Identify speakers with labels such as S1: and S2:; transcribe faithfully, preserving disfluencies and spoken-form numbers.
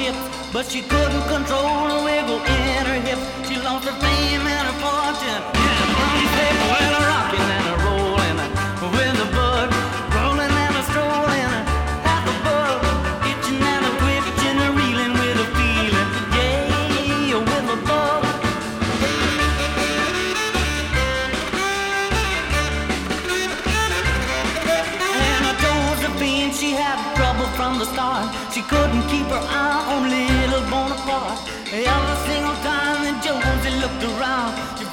S1: hips, but she couldn't control the wiggle in her hips. She lost her fame and her fortune. Yeah, step well, a rockin' and a rollin' with a bug, rollin' and a strollin', half a bug, itchin' and a twitchin', a reelin' with a feelin', yeah, with a bug. And I told Sabine she had trouble from the start. She couldn't keep her eye on little Bonaparte. Every single time that Jonesy looked around, she